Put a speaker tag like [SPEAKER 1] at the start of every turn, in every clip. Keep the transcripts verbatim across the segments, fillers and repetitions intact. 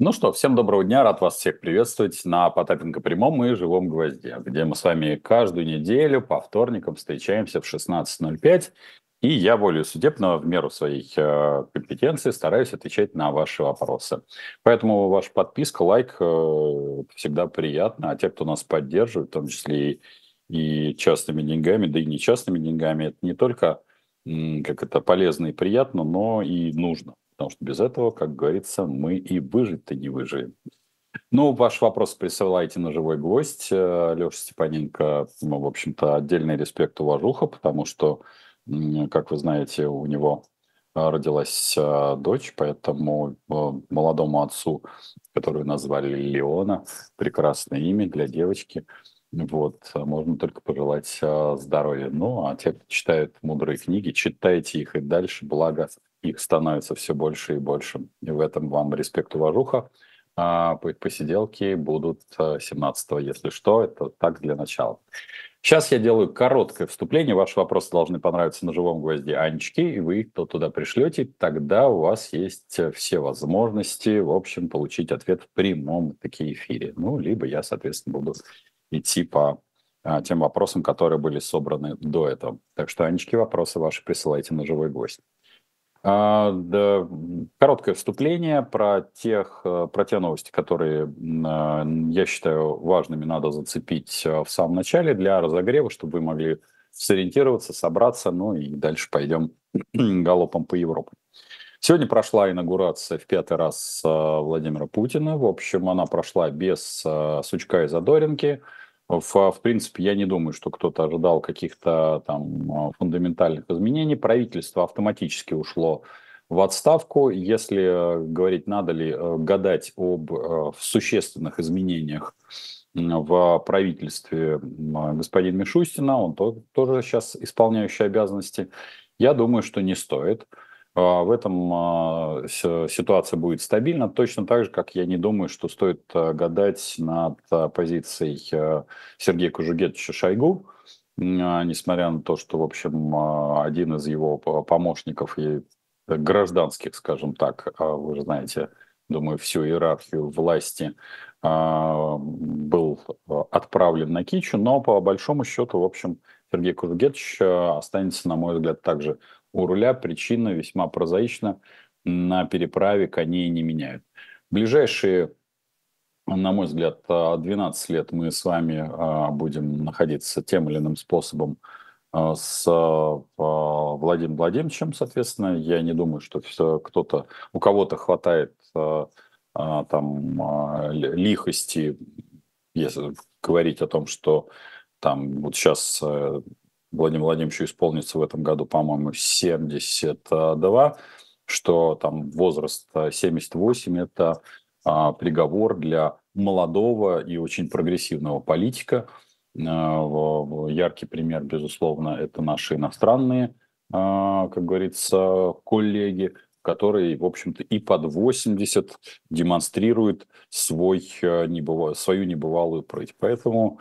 [SPEAKER 1] Ну что, всем доброго дня, рад вас всех приветствовать на Потапенко прямом и живом гвозде, где мы с вами каждую неделю по вторникам встречаемся в шестнадцать ноль пять, и я волею судебного в меру своей э, компетенции стараюсь отвечать на ваши вопросы. Поэтому ваша подписка, лайк э, всегда приятно, а те, кто нас поддерживает, в том числе и, и частными деньгами, да и не частными деньгами, это не только м, как это полезно и приятно, но и нужно. Потому что без этого, как говорится, мы и выжить-то не выживем. Ну, ваш вопрос присылайте на живой гвоздь. Э, Леша Степаненко, ну, в общем-то, отдельный респект, уважуха, потому что, м, как вы знаете, у него а, родилась а, дочь, поэтому а, молодому отцу, которую назвали Леона, прекрасное имя для девочки, вот, а можно только пожелать а, здоровья. Ну, а те, кто читают мудрые книги, читайте их и дальше, благо их становится все больше и больше. И в этом вам респект, уважуха. А по- посиделки будут э, семнадцатого, если что. Это так для начала. Сейчас я делаю короткое вступление. Ваши вопросы должны понравиться на живом гвозде Анечки, и вы их то туда пришлете. Тогда у вас есть э, все возможности, в общем, получить ответ в прямом таки эфире. Ну, либо я, соответственно, буду идти по а, тем вопросам, которые были собраны до этого. Так что, Анечки, вопросы ваши присылайте на живой гвоздь. А, да, м, короткое вступление про тех, э, про те новости, которые, м, а, я считаю, важными надо зацепить э, в самом начале для разогрева, чтобы вы могли сориентироваться, собраться, ну и дальше пойдем галопом по Европе. Сегодня прошла инаугурация в пятый раз э, Владимира Путина. В общем, она прошла без э, сучка и задоринки. В, в принципе, я не думаю, что кто-то ожидал каких-то там э, фундаментальных изменений. Правительство автоматически ушло в отставку. Если э, говорить, надо ли э, гадать об э, существенных изменениях м, в правительстве м, господина Мишустина, он то- тоже сейчас исполняющий обязанности, я думаю, что не стоит. А, В этом а, с- ситуация будет стабильна, точно так же, как я не думаю, что стоит а, гадать над а, позицией а, Сергея Кужугетовича Шойгу, М, а, несмотря на то, что, в общем, а, один из его по- помощников и гражданских, скажем так, а вы же знаете, думаю, всю иерархию власти, а, был а, отправлен на Кичу, но по большому счету, в общем, Сергей Кужугетович а, останется, на мой взгляд, также у руля. Причина весьма прозаична. На переправе коней не меняют. Ближайшие, на мой взгляд, а, двенадцать лет мы с вами а, будем находиться тем или иным способом а, с а, Владимиром Владимировичем, соответственно. Я не думаю, что всё- кто-то, у кого-то хватает а, а, там а, ли- лихости, если говорить о том, что там вот сейчас э, Владимиру Владимировичу исполнится в этом году, по-моему, семьдесят два, что там возраст э, семьдесят восемь – это а, приговор для молодого и очень прогрессивного политика. А, в- в- Яркий пример, безусловно, это наши иностранные, а, как говорится, коллеги, которые, в общем-то, и под восемьдесят демонстрируют свой, э, небыва- свою небывалую прыть. Поэтому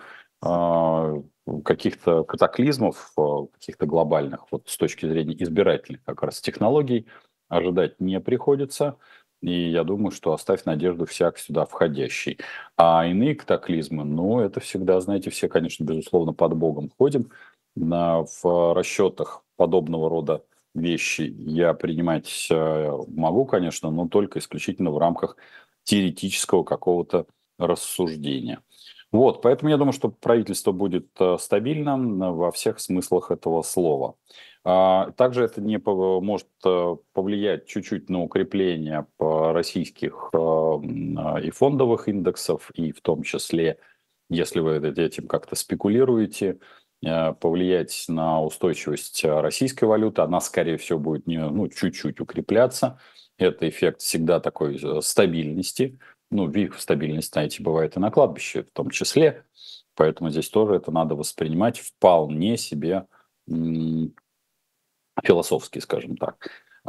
[SPEAKER 1] а, каких-то катаклизмов, а, каких-то глобальных, вот с точки зрения избирательных как раз технологий, ожидать не приходится. И я думаю, что оставь надежду всяк сюда входящий. А иные катаклизмы, ну, это всегда, знаете, все, конечно, безусловно, под Богом ходим. На, в расчетах подобного рода вещи я принимать э, могу, конечно, но только исключительно в рамках теоретического какого-то рассуждения. Вот, поэтому я думаю, что правительство будет э, стабильным э, во всех смыслах этого слова. А, Также это не пов- может э, повлиять чуть-чуть на укрепление по российских э, м, а, и фондовых индексов, и в том числе, если вы эт- этим как-то спекулируете, э, повлиять на устойчивость э, российской валюты. Она, скорее всего, будет не, ну, чуть-чуть укрепляться. Это эффект всегда такой э, стабильности. Ну, вих стабильность, знаете, бывает и на кладбище в том числе. Поэтому здесь тоже это надо воспринимать вполне себе м, философски, скажем так.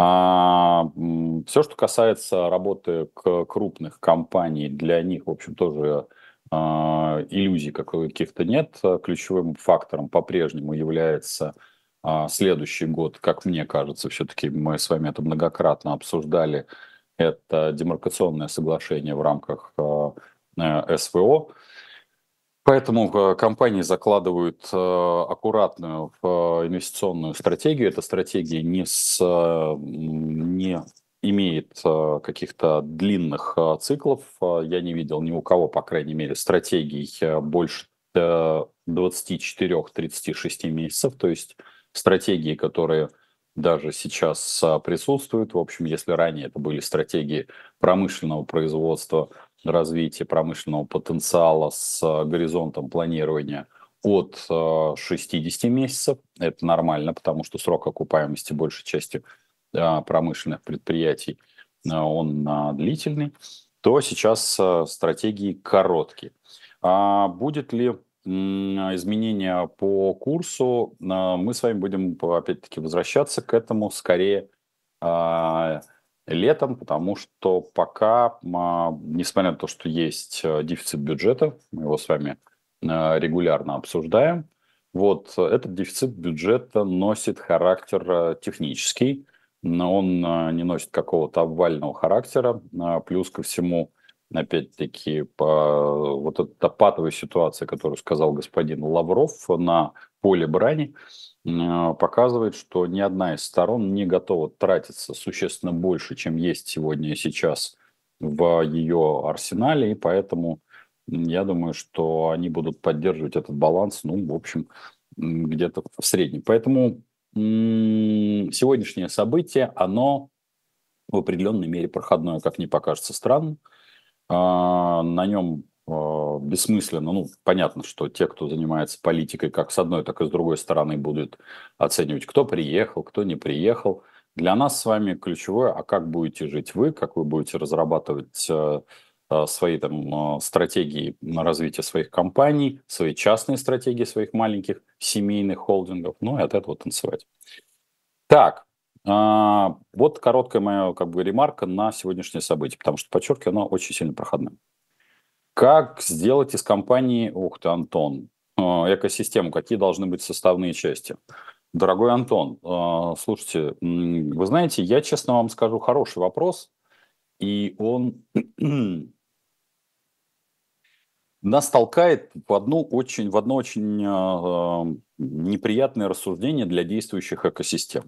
[SPEAKER 1] А, все, что касается работы к крупных компаний, для них, в общем, тоже а, иллюзий каких-то нет. Ключевым фактором по-прежнему является а, следующий год, как мне кажется, все-таки мы с вами это многократно обсуждали, Это демаркационное соглашение в рамках э, э, СВО. Поэтому э, компании закладывают э, аккуратную э, инвестиционную стратегию. Эта стратегия не, с, э, м, не имеет э, каких-то длинных э, циклов. Э, Я не видел ни у кого, по крайней мере, стратегий э, больше э, двадцати четырёх тридцати шести месяцев. То есть стратегии, которые даже сейчас э, присутствуют. В общем, если ранее это были стратегии промышленного производства, развития промышленного потенциала с э, горизонтом планирования от э, шестидесяти месяцев. Это нормально, потому что срок окупаемости большей части э, промышленных предприятий э, он э, длительный, то сейчас э, стратегии короткие. А будет ли м, изменения по курсу? Э, Мы с вами будем опять-таки возвращаться к этому скорее а, летом, потому что пока, а, несмотря на то, что есть э, дефицит бюджета, мы его с вами э, регулярно обсуждаем, вот э, этот дефицит бюджета носит характер э, технический, но он э, не носит какого-то обвального характера. А, Плюс ко всему, опять-таки, по вот эта патовая ситуация, которую сказал господин Лавров на поле брани, э, показывает, что ни одна из сторон не готова тратиться существенно больше, чем есть сегодня и сейчас в ее арсенале, и поэтому м, я думаю, что они будут поддерживать этот баланс, ну, в общем, м, где-то в среднем. Поэтому м, сегодняшнее событие, оно в определенной мере проходное, как не покажется странным. А, на нем а, бессмысленно, ну, понятно, что те, кто занимается политикой, как с одной, так и с другой стороны, будут оценивать, кто приехал, кто не приехал. Для нас с вами ключевое, а как будете жить вы, как вы будете разрабатывать э, э, свои там э, стратегии на развитие своих компаний, свои частные стратегии своих маленьких семейных холдингов, ну и от этого танцевать. Так, а, вот короткая моя как бы ремарка на сегодняшнее событие, потому что, подчеркиваю, оно очень сильно проходное. Как сделать из компании, ух ты, Антон, э, экосистему? Какие должны быть составные части? Дорогой Антон, э, слушайте, м, вы знаете, я честно вам скажу, хороший вопрос, и он нас толкает в одну очень, в одно очень э, неприятное рассуждение для действующих экосистем.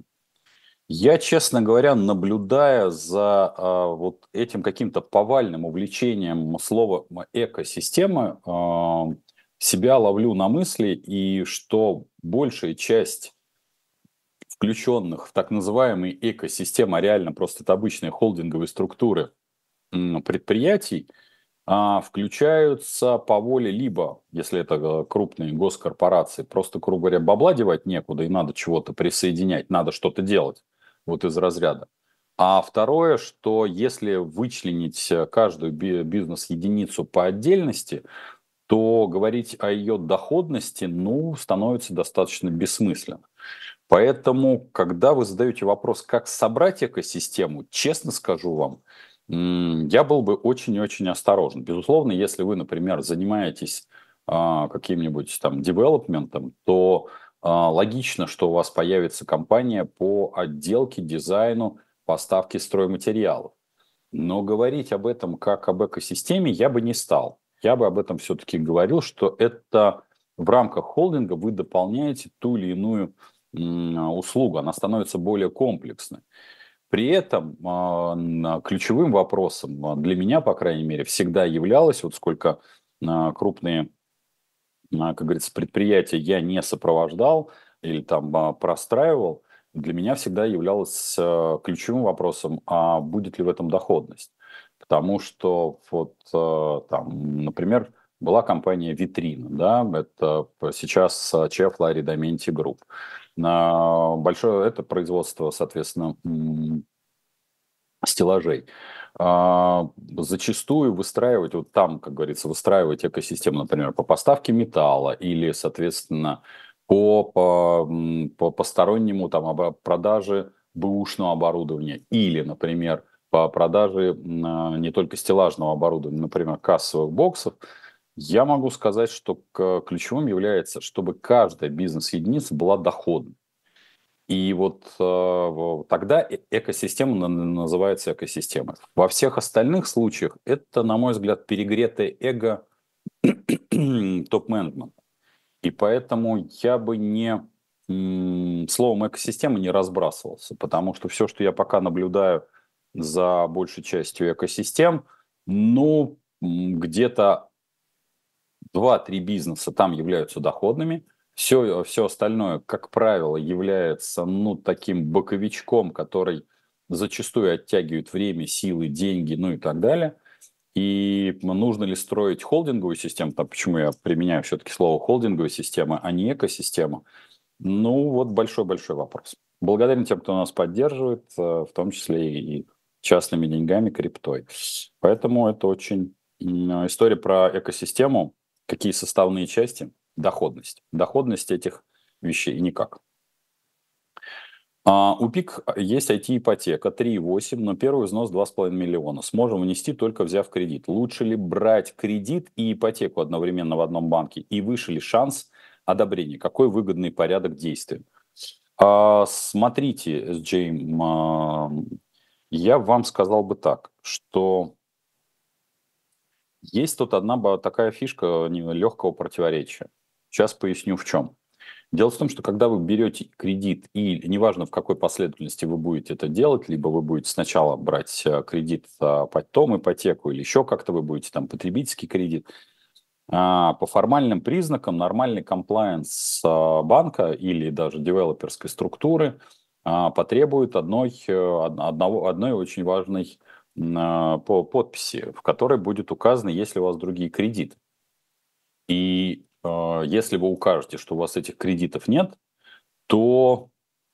[SPEAKER 1] Я, честно говоря, наблюдая за а, вот этим каким-то повальным увлечением слова м, экосистема, а, себя ловлю на мысли, и что большая часть включенных в так называемые экосистемы, а реально просто это обычные холдинговые структуры м, предприятий, а, включаются по воле либо, если это э, крупные госкорпорации, просто, грубо говоря, бабла девать некуда и надо чего-то присоединять, надо что-то делать, вот из разряда. А второе, что если вычленить э, каждую би- бизнес-единицу по отдельности, то говорить о ее доходности, ну, становится достаточно бессмысленно. Поэтому, когда вы задаете вопрос, как собрать экосистему, честно скажу вам, м, я был бы очень и очень осторожен. Безусловно, если вы, например, занимаетесь а, каким-нибудь там девелопментом, то а, логично, что у вас появится компания по отделке, дизайну, поставке стройматериалов. Но говорить об этом как об экосистеме я бы не стал. Я бы об этом все-таки говорил, что это в рамках холдинга вы дополняете ту или иную м, услугу, она становится более комплексной. При этом а, на- ключевым вопросом а, для меня, по крайней мере, всегда являлось, вот сколько а, крупные, а, как говорится, предприятия я не сопровождал или там а, простраивал, для меня всегда являлось а, ключевым вопросом, а будет ли в этом доходность. Потому что вот э, там, например, была компания «Витрина», да, это п- сейчас э, ЧФ Ларри Доменти Групп. На большое это производство, соответственно, м, стеллажей. А, Зачастую выстраивать, вот там, как говорится, выстраивать экосистему, например, по поставке металла или, соответственно, по, по, м, по постороннему там, обо- продаже бэушного оборудования или, например, по продаже м, а, не только стеллажного оборудования, например, кассовых боксов, я могу сказать, что к- ключевым является, чтобы каждая бизнес-единица была доходной. И вот э, тогда э- экосистема на- называется экосистемой. Во всех остальных случаях это, на мой взгляд, перегретое эго топ-менеджмента. И поэтому я бы не м, словом экосистема не разбрасывался, потому что все, что я пока наблюдаю за большей частью экосистем, ну, м, где-то два-три бизнеса там являются доходными, все, все остальное, как правило, является, ну, таким боковичком, который зачастую оттягивает время, силы, деньги, ну и так далее. И нужно ли строить холдинговую систему, там, почему я применяю все-таки слово холдинговая система, а не экосистема, ну, вот большой-большой вопрос. Благодарен тем, кто нас поддерживает, э, в том числе и частными деньгами, криптой. Поэтому это очень м, история про экосистему, какие составные части, доходность. Доходность этих вещей никак. А, у ПИК есть ай ти-ипотека три и восемь, но первый взнос два с половиной миллиона. Сможем внести, только взяв кредит. Лучше ли брать кредит и ипотеку одновременно в одном банке? И выше ли шанс одобрения? Какой выгодный порядок действий? А, смотрите, с Джейм, а, я вам сказал бы так, что есть тут одна ба- такая фишка легкого противоречия. Сейчас поясню в чем. Дело в том, что когда вы берете кредит, и неважно в какой последовательности вы будете это делать, либо вы будете сначала брать э, кредит, а потом ипотеку, или еще как-то вы будете там потребительский кредит, а, по формальным признакам нормальный комплайенс а, банка или даже девелоперской структуры а, потребует одной, э, од- одного, одной очень важной м, а, по подписи, в которой будет указано, есть ли у вас другие кредиты. И э, если вы укажете, что у вас этих кредитов нет, то,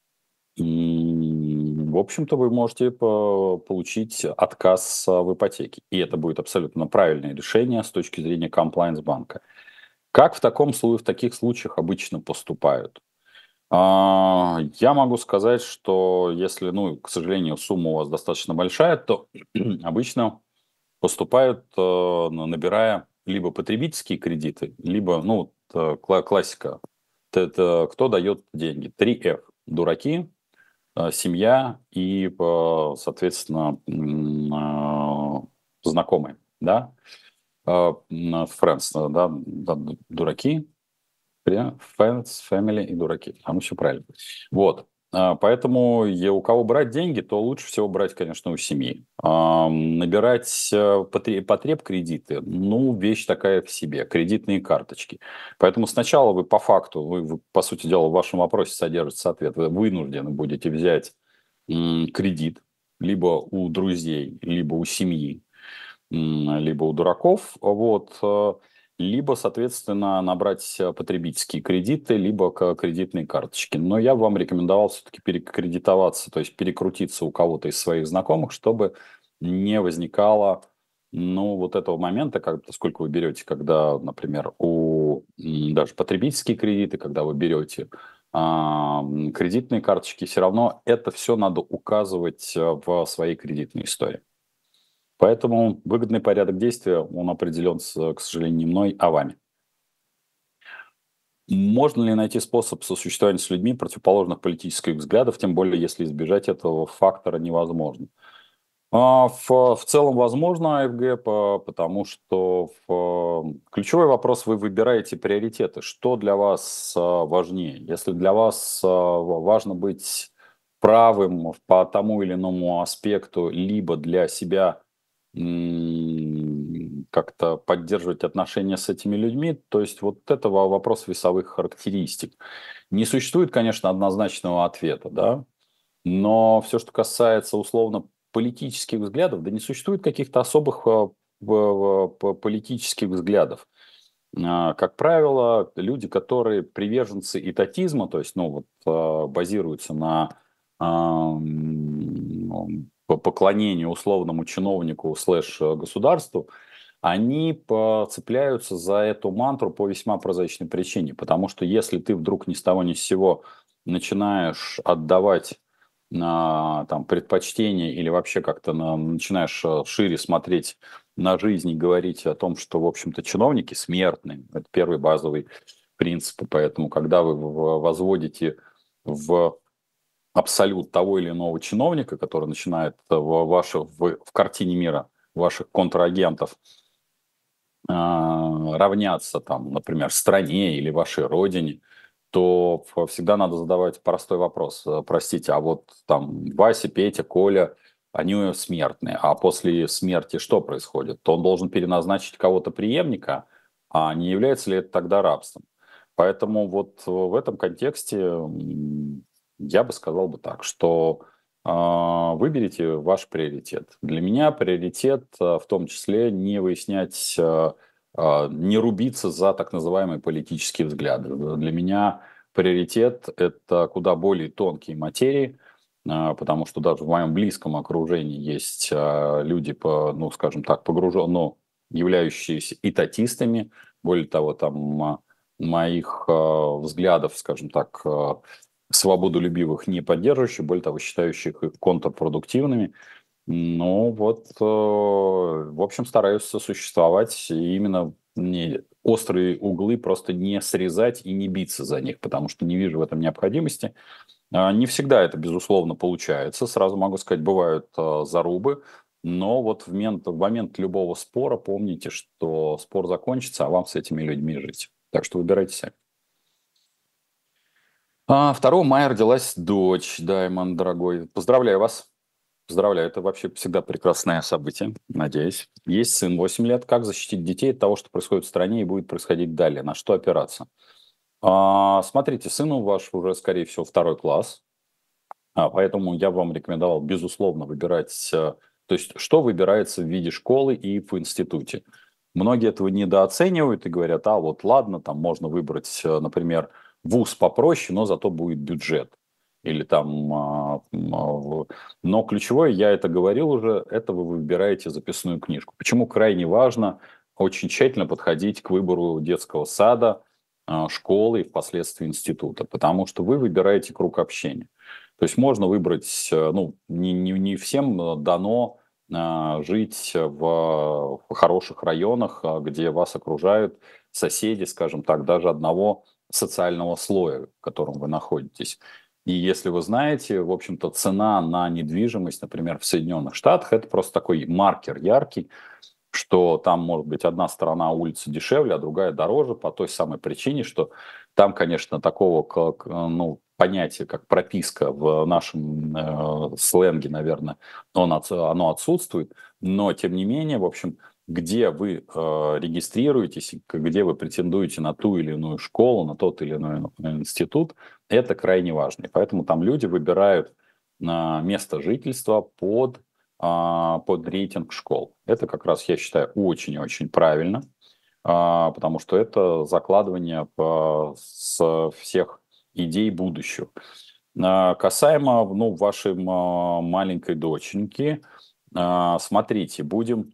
[SPEAKER 1] м, в общем-то, вы можете по- получить отказ а, в ипотеке. И это будет абсолютно правильное решение с точки зрения комплайенс банка. Как в таком случае, в таких случаях обычно поступают? А, Я могу сказать, что если, ну, к сожалению, сумма у вас достаточно большая, то обычно поступают, э, на- набирая либо потребительские кредиты, либо, ну, вот, э, кла- классика. Т- Это кто дает деньги? Три эф. Дураки, э, семья и, э, соответственно, м, э, знакомые, да? Э, м, Friends, э, да, да, дураки, Фре- Friends, family и дураки. Там все правильно. Вот. А, Поэтому я, у кого брать деньги, то лучше всего брать, конечно, у семьи. Ам, Набирать э, потре- потреб кредиты, ну, вещь такая в себе. Кредитные карточки. Поэтому сначала вы по факту, вы, вы, по сути дела, в вашем вопросе содержится ответ. Вы вынуждены будете взять м, кредит либо у друзей, либо у семьи, м, либо у дураков, вот, э, либо, соответственно, набрать э, потребительские кредиты, либо к- кредитные карточки. Но я бы вам рекомендовал все-таки перекредитоваться, то есть перекрутиться у кого-то из своих знакомых, чтобы не возникало, ну, вот этого момента, как, поскольку вы берете, когда, например, у м, даже потребительские кредиты, когда вы берете а, м, кредитные карточки, все равно это все надо указывать э, в своей кредитной истории. Поэтому выгодный порядок действия, он определен, с- к сожалению, не мной, а вами. Можно ли найти способ сосуществования с людьми противоположных политических взглядов, тем более если избежать этого фактора невозможно? А, В, в целом возможно, АФГ, по- потому что в, ключевой вопрос, вы выбираете приоритеты. Что для вас а, важнее? Если для вас а, важно быть правым по тому или иному аспекту, либо для себя м, как-то поддерживать отношения с этими людьми, то есть вот это во- вопрос весовых характеристик. Не существует, конечно, однозначного ответа, да, но все, что касается условно политических взглядов, да не существует каких-то особых а, в- в- политических взглядов. А, Как правило, люди, которые приверженцы этатизма, то есть, ну, вот, а, базируются на а, м, ну, по- поклонению условному чиновнику слэш э, государству, они по- цепляются за эту мантру по весьма прозаичной причине. Потому что если ты вдруг ни с того ни с сего начинаешь отдавать на там, предпочтение или вообще как-то на- начинаешь э, шире смотреть на жизнь и говорить о том, что, в общем-то, чиновники смертны. Это первый базовый принцип. Поэтому, когда вы в- возводите в абсолют того или иного чиновника, который начинает в, ваше, в, в картине мира ваших контрагентов а, равняться, там, например, стране или вашей родине, то ф- всегда надо задавать простой вопрос. Э, Простите, а вот там Вася, Петя, Коля, они смертные, а после смерти что происходит? То он должен переназначить кого-то преемника, а не является ли это тогда рабством? Поэтому вот в этом контексте м, я бы сказал бы так, что а, выберите ваш приоритет. Для меня приоритет а, в том числе не выяснять, а, а, не рубиться за так называемые политические взгляды. Для меня приоритет – это куда более тонкие материи, а, потому что даже в моем близком окружении есть а, люди, по, ну, скажем так, погруженные, но являющиеся и татистами. Более того, там а, моих а, взглядов, скажем так, а, свободолюбивых не поддерживающих, более того, считающих их контрпродуктивными. Ну вот, э, в общем, стараюсь сосуществовать и именно не острые углы просто не срезать и не биться за них, потому что не вижу в этом необходимости. А, Не всегда это, безусловно, получается. Сразу могу сказать, бывают э, зарубы, но вот в момент, в момент любого спора помните, что спор закончится, а вам с этими людьми жить. Так что выбирайте сами. А, второго мая родилась дочь, Даймон, дорогой. Поздравляю вас. Поздравляю, это вообще всегда прекрасное событие, надеюсь. Есть сын восемь лет. Как защитить детей от того, что происходит в стране и будет происходить далее? На что опираться? А, смотрите, сыну ваш уже, скорее всего, второй класс, а, поэтому я бы вам рекомендовал, безусловно, выбирать, э, то есть что выбирается в виде школы и в институте. Многие этого недооценивают и говорят, а вот ладно, там можно выбрать, э, например, вуз попроще, но зато будет бюджет. Или там, а, м, а, в- но ключевое, я это говорил уже, это вы выбираете записную книжку. Почему крайне важно очень тщательно подходить к выбору детского сада, а, школы и впоследствии института, потому что вы выбираете круг общения. То есть можно выбрать, э, ну, не, не, не всем э, дано а, жить в, в хороших районах, а, где вас окружают соседи, скажем так, даже одного социального слоя, в котором вы находитесь. И если вы знаете, в общем-то, цена на недвижимость, например, в Соединенных Штатах, это просто такой маркер яркий, что там может быть одна сторона улицы дешевле, а другая дороже по той самой причине, что там, конечно, такого как, э, ну, понятия, как прописка в нашем э, сленге, наверное, он от- оно отсутствует, но тем не менее, в общем, где вы э, регистрируетесь, и к- где вы претендуете на ту или иную школу, на тот или иной институт, это крайне важно. И поэтому там люди выбирают на место жительства под а, под рейтинг школ. Это как раз, я считаю, очень и очень правильно, а, потому что это закладывание по- с всех идей будущего. А, Касаемо, ну, вашей м, а, маленькой доченьки, а, смотрите, будем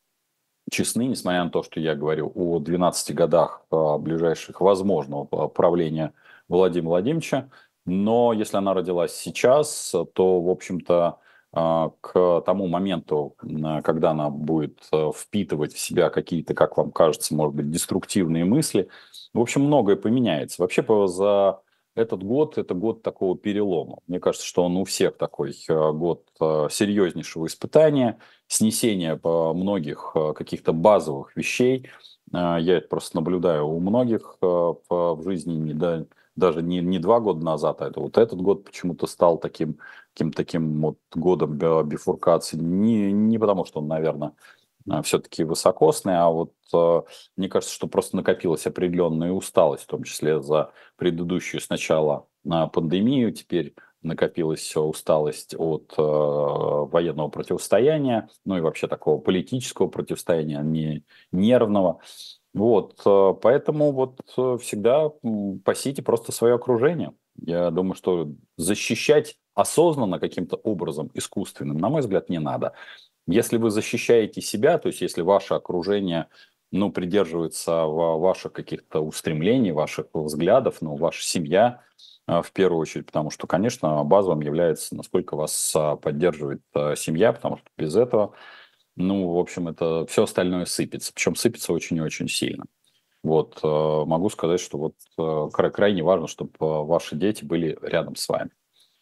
[SPEAKER 1] честны, несмотря на то, что я говорю о двенадцати годах а, ближайших возможного п- правления Владимира Владимировича, но если она родилась сейчас, то, в общем-то, а, к тому моменту, м, когда она будет а, впитывать в себя какие-то, как вам кажется, может быть, деструктивные мысли, в общем, многое поменяется. Вообще, по- за этот год, это год такого перелома. Мне кажется, что он у всех такой а, год а, серьезнейшего испытания, снесение по многих э, каких-то базовых вещей. Э, Я это просто наблюдаю у многих э, по- в жизни, не, да, даже не, не два года назад, а это вот этот год почему-то стал таким, каким таким вот годом бе- бифуркации. Не, не потому, что он, наверное, все-таки высокосный, а вот э, мне кажется, что просто накопилась определенная усталость, в том числе за предыдущую сначала на пандемию, теперь накопилась усталость от э, военного противостояния, ну и вообще такого политического противостояния, а не нервного. Вот, э, поэтому вот э, всегда м, пасите просто свое окружение. Я думаю, что защищать осознанно каким-то образом искусственным, на мой взгляд, не надо. Если вы защищаете себя, то есть если ваше окружение, ну, придерживается ва- ваших каких-то устремлений, ваших взглядов, ну, ваша семья, а, в первую очередь, потому что, конечно, базовым является, насколько вас а, поддерживает а, семья, потому что без этого, ну, в общем, это все остальное сыпется, причем сыпется очень и очень сильно. Вот, а, могу сказать, что вот а, кра- крайне важно, чтобы а, ваши дети были рядом с вами.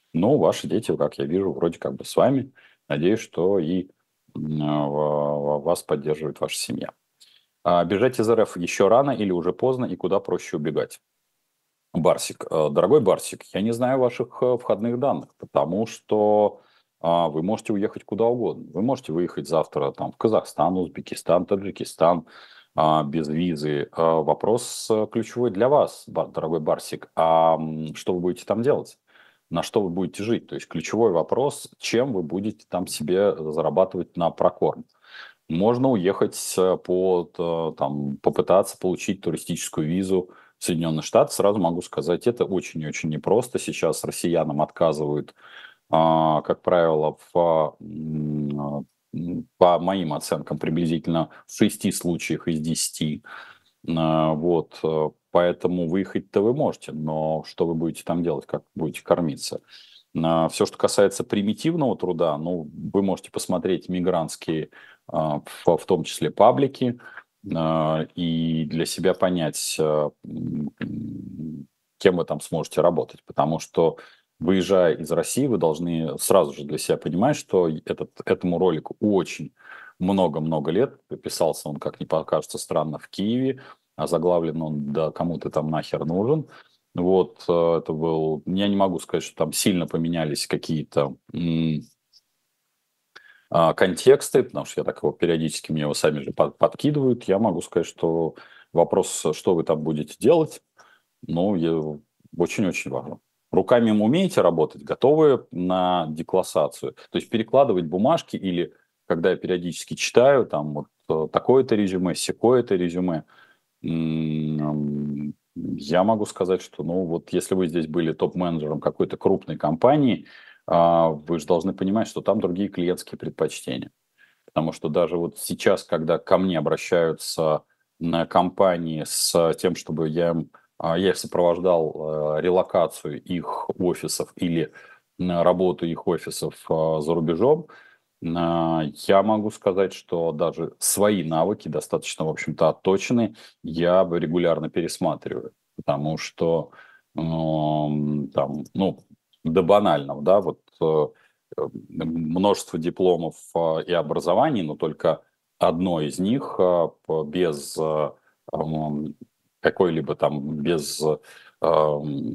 [SPEAKER 1] Ну, ваши дети, как я вижу, вроде как бы с вами. Надеюсь, что и м, а, ва- вас поддерживает ваша семья. А бежать из РФ еще рано или уже поздно, и куда проще убегать? Барсик, э, дорогой Барсик, я не знаю ваших э, входных данных, потому что а, вы можете уехать куда угодно. Вы можете выехать завтра там, в Казахстан, Узбекистан, Таджикистан а, без визы. А, вопрос э, ключевой для вас, Бар- дорогой Барсик. А м, что вы будете там делать? На что вы будете жить? То есть ключевой вопрос, чем вы будете там себе зарабатывать на прокорм. Можно уехать э, под, э, там, попытаться получить туристическую визу в Соединенные Штаты. Сразу могу сказать, это очень и очень непросто. Сейчас россиянам отказывают, а, как правило, в, м, а, м, по моим оценкам, приблизительно в шести случаях из десяти. А, Вот, э, поэтому выехать-то вы можете, но что вы будете там делать, как будете кормиться? Все, что касается примитивного труда, ну, вы можете посмотреть мигрантские, а, в, в том числе паблики, а, и для себя понять, а, м, м, кем вы там сможете работать. Потому что, выезжая из России, вы должны сразу же для себя понимать, что этот, этому ролику очень много-много лет. Писался он, как ни покажется странно, в Киеве, а заглавлен он «Да кому ты там нахер нужен?». Вот, э, это был... Я не могу сказать, что там сильно поменялись какие-то м, а, контексты, потому что я так его периодически, мне его сами же под- подкидывают. Я могу сказать, что вопрос, что вы там будете делать, ну, я- очень-очень важно. Руками умеете работать, готовы на деклассацию? То есть перекладывать бумажки или, когда я периодически читаю, там вот э, такое-то резюме, секое-то резюме, М, я могу сказать, что, ну, вот если вы здесь были топ-менеджером какой-то крупной компании, а, вы же должны понимать, что там другие клиентские предпочтения. Потому что даже вот сейчас, когда ко мне обращаются на компании с тем, чтобы я им, а, я их сопровождал э, релокацию их офисов или на работу их офисов а, за рубежом, а, я могу сказать, что даже свои навыки достаточно, в общем-то, отточены, я бы регулярно пересматриваю, потому что м, там, ну, до банального, да, вот э, э, множество дипломов а, и образований, но только одно из них а, по- без а, ам, какой-либо там, без ам,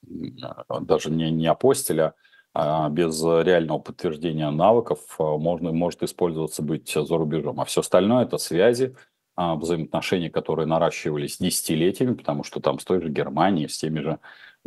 [SPEAKER 1] а, даже не, не апостиля, а, без реального подтверждения навыков а, можно, может использоваться быть за рубежом. А все остальное – это связи, а, взаимоотношения, которые наращивались десятилетиями, потому что там с той же Германией, с теми же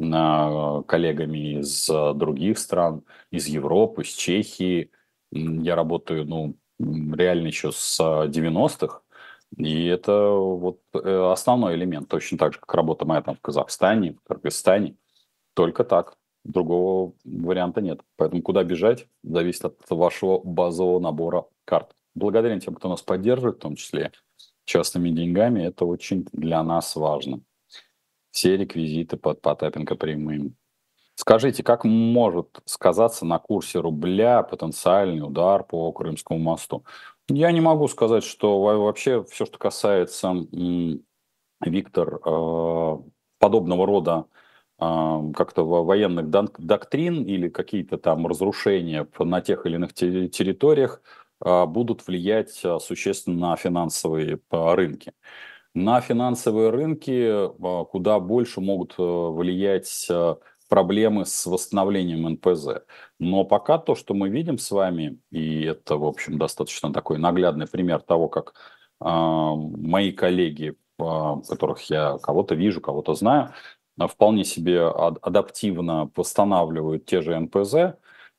[SPEAKER 1] а, коллегами из а, других стран, из Европы, с Чехии. М, Я работаю, ну, м, реально еще с а, девяностых, и это вот э, основной элемент, точно так же, как работа моя там в Казахстане, в Кыргызстане. Только так. Другого варианта нет. Поэтому куда бежать, зависит от вашего базового набора карт. Благодарен тем, кто нас поддерживает, в том числе частными деньгами. Это очень для нас важно. Все реквизиты под Потапенко прямым. Скажите, как может сказаться на курсе рубля потенциальный удар по Крымскому мосту? Я не могу сказать, что во- вообще все, что касается м, Виктор, э, подобного рода а, как-то во- военных дан- доктрин или какие-то там разрушения п- на тех или иных те- территориях а, будут влиять а, существенно на финансовые а, рынки. На финансовые рынки а, куда больше могут э, влиять а, проблемы с восстановлением эн пэ зэ. Но пока то, что мы видим с вами, и это, в общем, достаточно такой наглядный пример того, как а, мои коллеги, а, которых я кого-то вижу, кого-то знаю, а, вполне себе ад- адаптивно восстанавливают те же эн пэ зэ,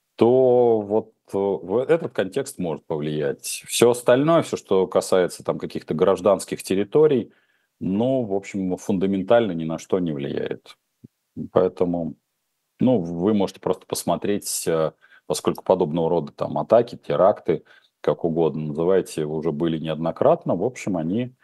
[SPEAKER 1] то вот э, в этот контекст может повлиять. Все остальное, все, что касается там каких-то гражданских территорий, ну, в общем, фундаментально ни на что не влияет. Поэтому, ну, вы можете просто посмотреть, э, поскольку подобного рода там атаки, теракты, как угодно называйте, уже были неоднократно, в общем, они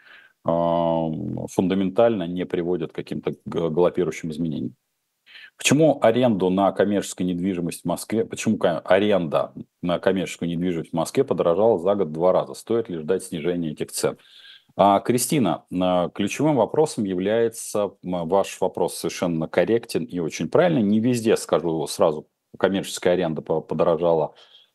[SPEAKER 1] ам, фундаментально не приводят к каким-то г- галопирующим изменениям. Почему аренду на коммерческую недвижимость в Москве, почему ка- аренда на коммерческую недвижимость в Москве подорожала за год в два раза? Стоит ли ждать снижения этих цен? А, Кристина, а, ключевым вопросом является, м, ваш вопрос совершенно корректен и очень правильный. Не везде, скажу сразу, коммерческая аренда подорожала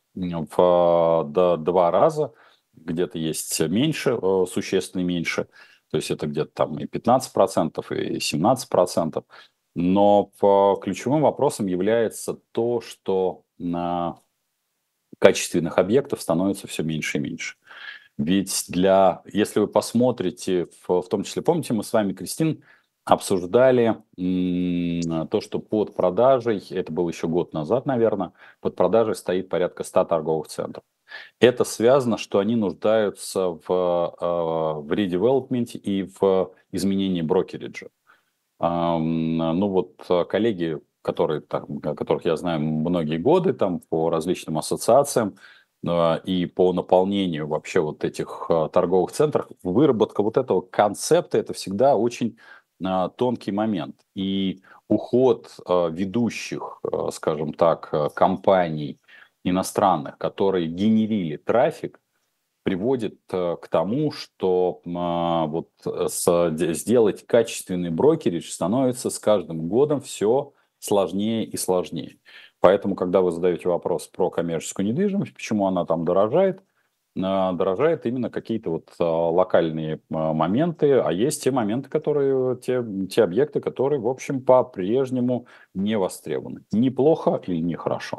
[SPEAKER 1] в до два раза, где-то есть меньше, существенно меньше, то есть это где-то там и пятнадцать процентов, и семнадцать процентов. Но по ключевым вопросом является то, что на качественных объектов становится все меньше и меньше. Ведь для, если вы посмотрите, в, в том числе, помните, мы с вами, Кристин, обсуждали м, то, что под продажей, это было еще год назад, наверное, под продажей стоит порядка ста торговых центров. Это связано, что они нуждаются в, э, в редевелопменте и в изменении брокериджа. Ам, Ну вот э, коллеги, которые, там, которых я знаю многие годы там, по различным ассоциациям э, и по наполнению вообще вот этих э, торговых центров, выработка вот этого концепта – это всегда очень э, тонкий момент. И уход э, ведущих, э, скажем так, э, компаний иностранных, которые генерили трафик, приводит э, к тому, что а, вот э, с- де- сделать качественный брокеридж становится с каждым годом все сложнее и сложнее. Поэтому, когда вы задаете вопрос про коммерческую недвижимость, почему она там дорожает, а, дорожает именно какие-то вот а, локальные а, моменты, а есть те моменты, которые, те, те объекты, которые, в общем, по-прежнему не востребованы. Неплохо или нехорошо.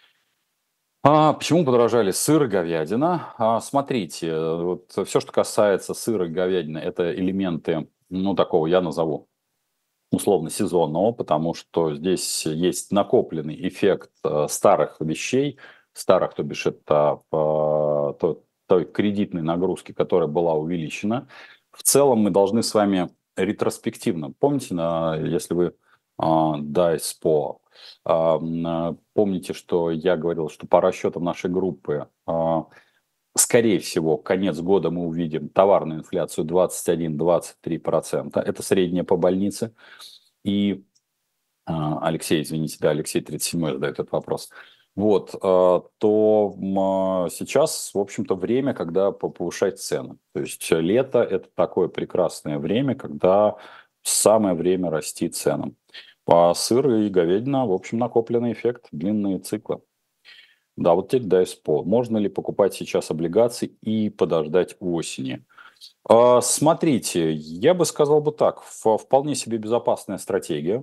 [SPEAKER 1] А почему подорожали сыр и говядина? А, смотрите, э, вот все, что касается сыра и говядины, это элементы, ну, такого я назову условно сезонного, потому что здесь есть накопленный эффект э, старых вещей, старых, то бишь это э, то- той кредитной нагрузки, которая была увеличена. В целом мы должны с вами ретроспективно, помните, на, если вы а, дайспо, а, м, а, помните, что я говорил, что по расчетам нашей группы, а, скорее всего, конец года мы увидим товарную инфляцию двадцать один двадцать три процента. Это средняя по больнице. И а, Алексей, извините, да, Алексей тридцать седьмой задает этот вопрос. Вот, а, то м, а, сейчас, в общем-то, время, когда по- повышать цены. То есть э, лето – это такое прекрасное время, когда самое время расти ценам. А сыр и говядина, в общем, накопленный эффект, длинные циклы. Да, вот теперь дай спор. Можно ли покупать сейчас облигации и подождать осени? А, Смотрите, я бы сказал бы так, ф- вполне себе безопасная стратегия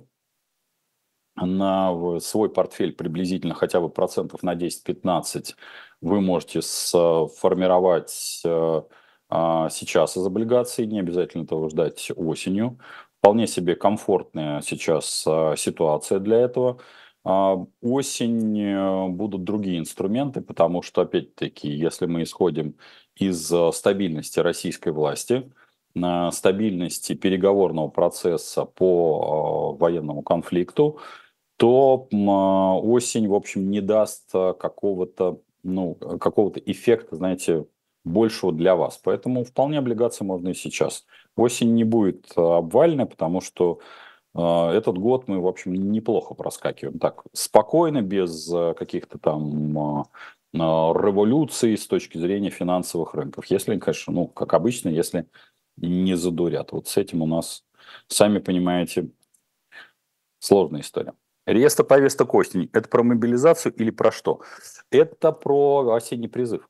[SPEAKER 1] на в свой портфель приблизительно хотя бы процентов на десять-пятнадцать вы можете сформировать э, а, сейчас из облигаций, не обязательно этого ждать осенью. Вполне себе комфортная сейчас а, ситуация для этого. А, Осень э, будут другие инструменты, потому что, опять-таки, если мы исходим из э, стабильности российской власти, на стабильности переговорного процесса по э, военному конфликту, то м, а, осень, в общем, не даст а, какого-то, ну, э, какого-то эффекта, знаете, большего для вас. Поэтому вполне облигации можно и сейчас. Осень не будет а, обвальной, потому что а, этот год мы, в общем, неплохо проскакиваем. Так, спокойно, без а, каких-то там а, а, революций с точки зрения финансовых рынков. Если, конечно, ну, как обычно, если не задурят. Вот с этим у нас, сами понимаете, сложная история. Реестр повесток осени – это про мобилизацию или про что? Это про осенний призыв.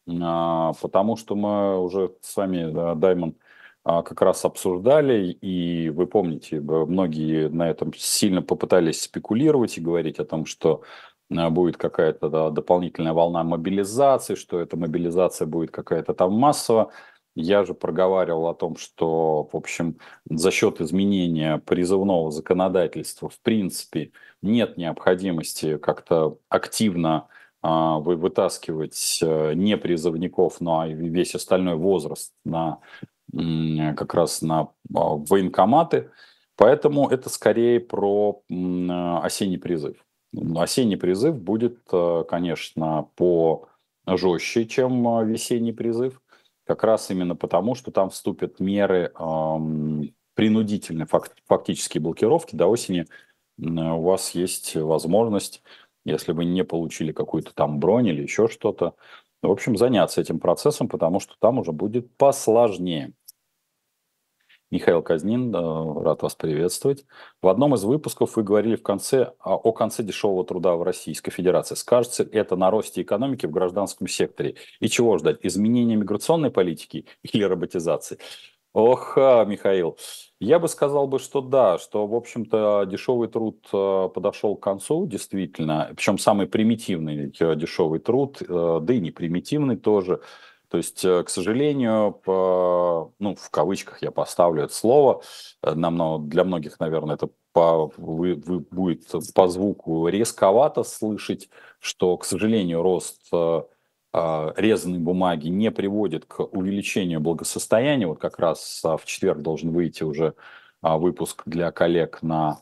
[SPEAKER 1] А, Потому что мы уже с вами, да, Даймон, а, как раз обсуждали, и вы помните, б- многие на этом сильно попытались спекулировать и говорить о том, что а, будет какая-то, да, дополнительная волна мобилизации, что эта мобилизация будет какая-то там массовая. Я же проговаривал о том, что, в общем, за счет изменения призывного законодательства, в принципе, нет необходимости как-то активно а, вы вытаскивать э, не призывников, но и весь остальной возраст на м, как раз на а, военкоматы. Поэтому это скорее про м, э, осенний призыв. М, Осенний призыв будет, э, конечно, по жестче, чем э, весенний призыв. Как раз именно потому, что там вступят меры ам, принудительной фак- фактически блокировки. До осени м, у вас есть возможность, если вы не получили какую-то там бронь или еще что-то, в общем, заняться этим процессом, потому что там уже будет посложнее. Михаил Казнин, э, рад вас приветствовать. В одном из выпусков вы говорили в конце о, о конце дешевого труда в Российской Федерации. Скажется это на росте экономики в гражданском секторе? И чего ждать? Изменения миграционной политики или роботизации? Ох, а, Михаил, я бы сказал бы, что да, что, в общем-то, дешевый труд э, подошел к концу, действительно, причем самый примитивный э, дешевый труд, э, да и не примитивный тоже. То есть, э, к сожалению, по, ну, в кавычках я поставлю это слово, э, намного- для многих, наверное, это по, вы- вы- будет по звуку резковато слышать, что, к сожалению, рост э, а, резаной бумаги не приводит к увеличению благосостояния. Вот как раз а, в четверг должен выйти уже а, выпуск для коллег на,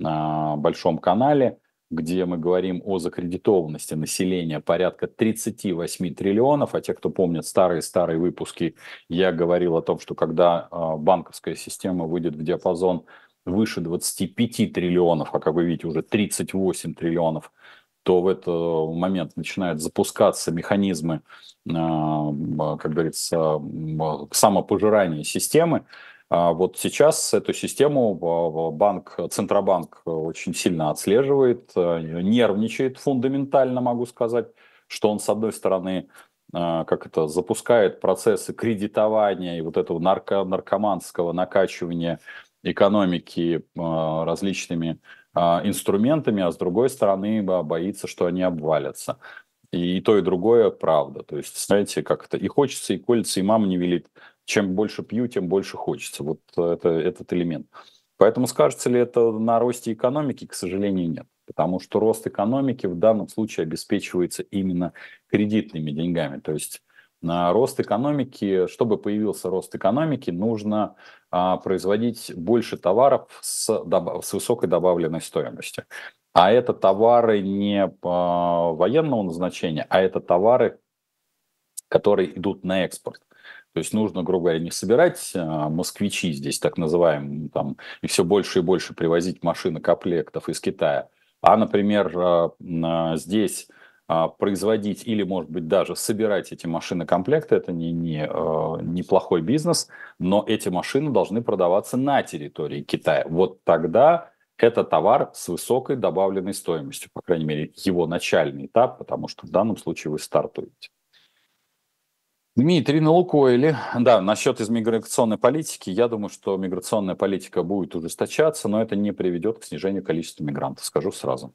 [SPEAKER 1] на Большом канале, где мы говорим о закредитованности населения порядка тридцать восемь триллионов. А те, кто помнит старые-старые выпуски, я говорил о том, что когда а, банковская система выйдет в диапазон выше двадцати пяти триллионов, а как вы видите, уже тридцать восемь триллионов, то в этот момент начинают запускаться механизмы, а, как говорится, м, самопожирания системы. А вот сейчас эту систему а, банк, Центробанк очень сильно отслеживает, а, нервничает фундаментально, могу сказать, что он, с одной стороны, а, как это, запускает процессы кредитования и вот этого нарко наркоманского накачивания экономики а, различными а, инструментами, а с другой стороны бо- боится, что они обвалятся. И, и то, и другое правда. То есть, знаете, как это и хочется, и колется, и мама не велит. Чем больше пью, тем больше хочется. Вот это, этот элемент. Поэтому скажется ли это на росте экономики? К сожалению, нет. Потому что рост экономики в данном случае обеспечивается именно кредитными деньгами. То есть на рост экономики, чтобы появился рост экономики, нужно а, производить больше товаров с, добав- с высокой добавленной стоимостью. А это товары не а, военного назначения, а это товары, которые идут на экспорт. То есть нужно, грубо говоря, не собирать а, москвичи здесь, так называемые, там, и все больше и больше привозить машины комплектов из Китая, а, например, а, на- здесь а, производить или, может быть, даже собирать эти машины комплекты, это не, не, а, неплохой бизнес, но эти машины должны продаваться на территории Китая. Вот тогда это товар с высокой добавленной стоимостью, по крайней мере, его начальный этап, потому что в данном случае вы стартуете. Дмитрий, на Лукойле. Да, насчет из миграционной политики, я думаю, что миграционная политика будет ужесточаться, но это не приведет к снижению количества мигрантов, скажу сразу.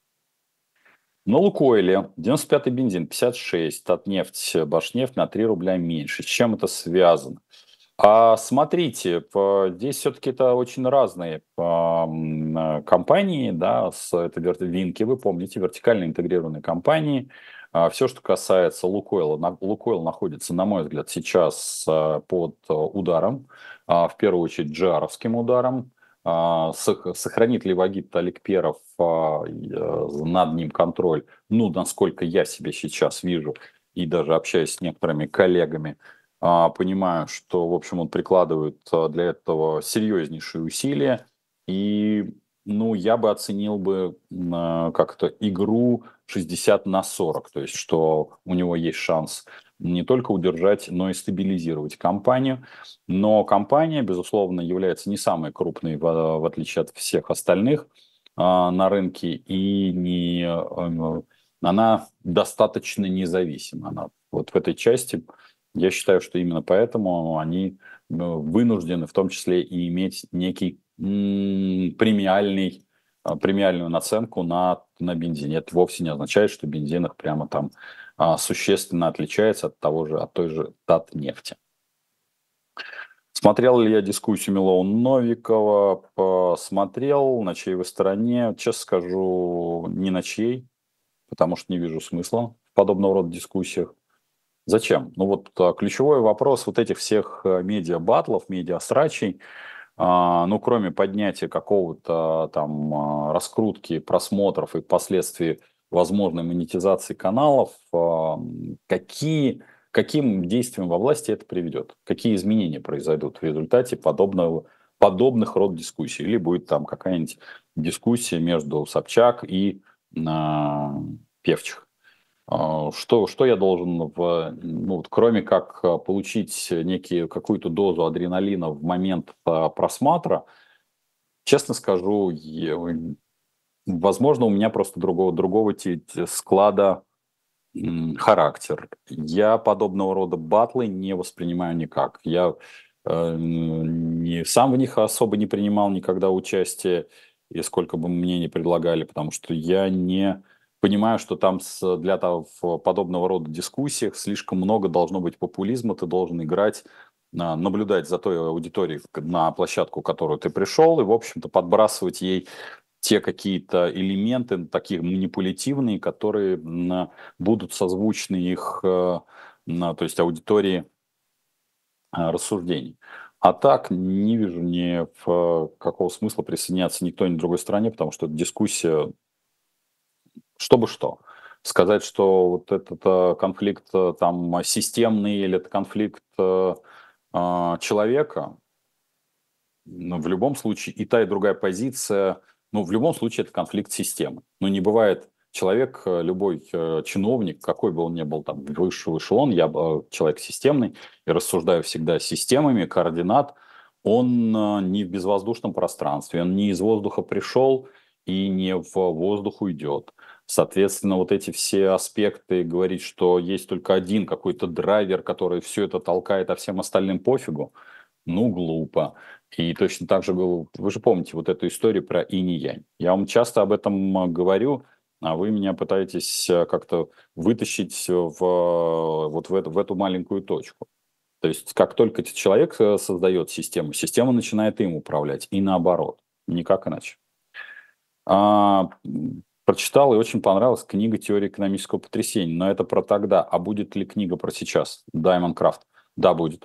[SPEAKER 1] На Лукойле девяносто пятый бензин пятьдесят шесть, Татнефть, Башнефть на три рубля меньше. С чем это связано? А смотрите, по- здесь все-таки это очень разные а, м, а, компании, да, с это вер- Винки, вы помните, вертикально интегрированные компании. Все, что касается Лукойла, на- Лукойл находится, на мой взгляд, сейчас а, под а, ударом, а, в первую очередь джаровским ударом. А, сох- Сохранит ли Вагит Аликперов а, и, а, над ним контроль? Ну, насколько я себя сейчас вижу и даже общаюсь с некоторыми коллегами, а, понимаю, что, в общем, он прикладывает а, для этого серьезнейшие усилия. И, ну, я бы оценил бы м, а, как-то игру шестьдесят на сорок. То есть, что у него есть шанс не только удержать, но и стабилизировать компанию. Но компания, безусловно, является не самой крупной, в, в отличие от всех остальных а, на рынке. И не, а, она достаточно независима. Она вот в этой части, я считаю, что именно поэтому они э, вынуждены в том числе и иметь некий м, премиальный, а, премиальную наценку на, на бензине. Это вовсе не означает, что бензин их прямо там а, существенно отличается от того же, от той же Татнефти. Смотрел ли я дискуссию Милоуна Новикова? Посмотрел, на чьей вы стороне. Честно скажу, не на чьей, потому что не вижу смысла в подобного рода дискуссиях. Зачем? Ну вот а, ключевой вопрос вот этих всех а, медиа-баттлов, медиа-срачей, а, ну кроме поднятия какого-то там а, раскрутки просмотров и впоследствии возможной монетизации каналов, а, м, какие, каким действием во власти это приведет? Какие изменения произойдут в результате подобного, подобных род дискуссий? Или будет там какая-нибудь дискуссия между Собчак и а, Певчих? А, Что, что я должен, в, ну, вот кроме как а, получить некие, какую-то дозу адреналина в момент а, просмотра, честно скажу, я- возможно, у меня просто другого, другого ти- ти- склада м, характер. Я подобного рода батлы не воспринимаю никак. Я э, не, сам в них особо не принимал никогда участие, и сколько бы мне ни предлагали, потому что я не понимаю, что там с- для того, в подобного рода дискуссиях слишком много должно быть популизма, ты должен играть, а, наблюдать за той аудиторией, к- на площадку, в которую ты пришел, и, в общем-то, подбрасывать ей те какие-то элементы такие манипулятивные, которые м, будут созвучны их, э, на, то есть аудитории э, рассуждений. А так не вижу ни в, э, какого смысла присоединяться ни к той, ни к другой стороне, потому что это дискуссия, чтобы что. Сказать, что вот этот э, конфликт э, там системный или это конфликт э, а, человека, но в любом случае и та, и другая позиция, ну, в любом случае это конфликт системы. Ну, не бывает человек, э, любой э, чиновник, какой бы он ни был там высший эшелон, я э, человек системный и рассуждаю всегда системами координат, он э, не в безвоздушном пространстве, он не из воздуха пришел и не в воздух уйдет. Соответственно, вот эти все аспекты, говорить, что есть только один какой-то драйвер, который все это толкает, а всем остальным пофигу, ну, глупо. И точно так же, был- вы же помните вот эту историю про инь и янь. Я вам часто об этом а, говорю, а вы меня пытаетесь а, как-то вытащить в, а, вот в эту, в эту маленькую точку. То есть как только этот человек э, создает систему, система начинает им управлять, и наоборот, никак иначе. А, м, Прочитал и очень понравилась книга «Теория экономического потрясения», но это про тогда. А будет ли книга про сейчас? Даймонд Крафт. Да, будет.